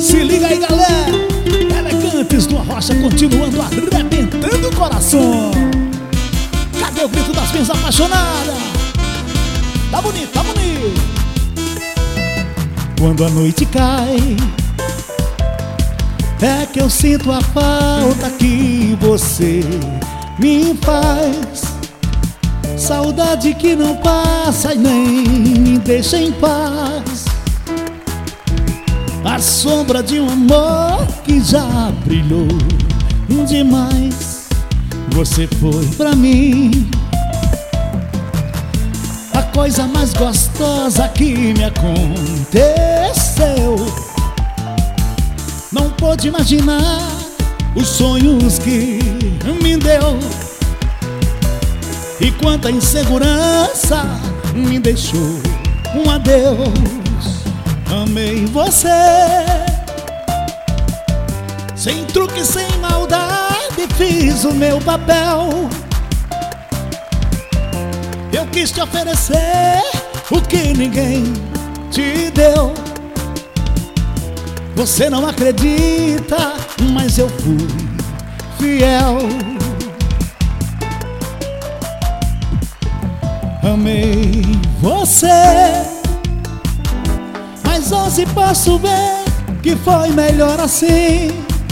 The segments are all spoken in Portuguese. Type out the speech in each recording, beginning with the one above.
Se liga aí, galera. Elegantes do Arrocha continuando arrebentando o coração. Cadê o grito das minhas apaixonadas? Tá bonito, tá bonito. Quando a noite cai, é que eu sinto a falta que você me faz. Saudade que não passa e nem me deixa em paz. A sombra de um amor que já brilhou demais. Você foi pra mim a coisa mais gostosa que me aconteceu. Não pôde imaginar os sonhos que me deu. E quanta insegurança me deixou um adeus. Amei você, sem truque, sem maldade, fiz o meu papel. Eu quis te oferecer o que ninguém te deu. Você não acredita, mas eu fui fiel. Amei você, mas hoje posso ver que foi melhor assim.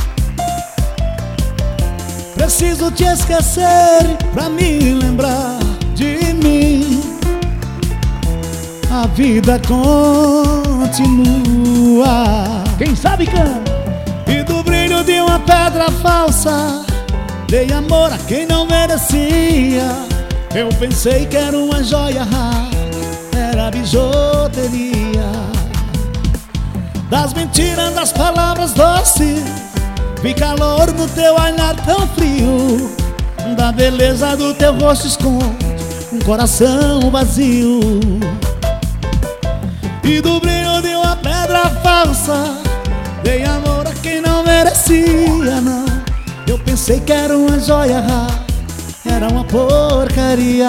Preciso te esquecer pra me lembrar de mim. A vida continua. Quem sabe canta. E do brilho de uma pedra falsa dei amor a quem não merecia. Eu pensei que era uma joia rara, era bijuteria. Das mentiras, das palavras doces, vi calor no teu olhar tão frio. Da beleza do teu rosto esconde um coração vazio. E do brilho de uma pedra falsa dei amor a quem não merecia, não. Eu pensei que era uma joia rara, era uma porcaria.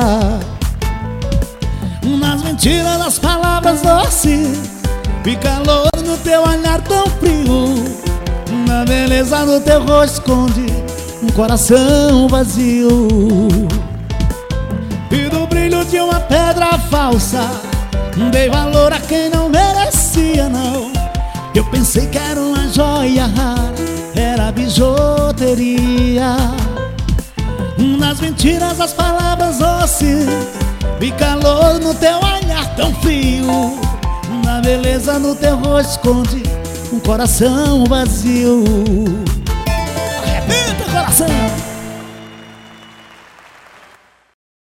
Nas mentiras, nas palavras doces, vi calor no teu olhar tão frio. Na beleza do teu rosto esconde um coração vazio. E do brilho de uma pedra falsa dei valor a quem não merecia, não. Eu pensei que era uma joia rara, era bijuteria. Nas mentiras, as palavras doces, vi calor no teu olhar tão frio. Na beleza no teu rosto esconde um coração vazio.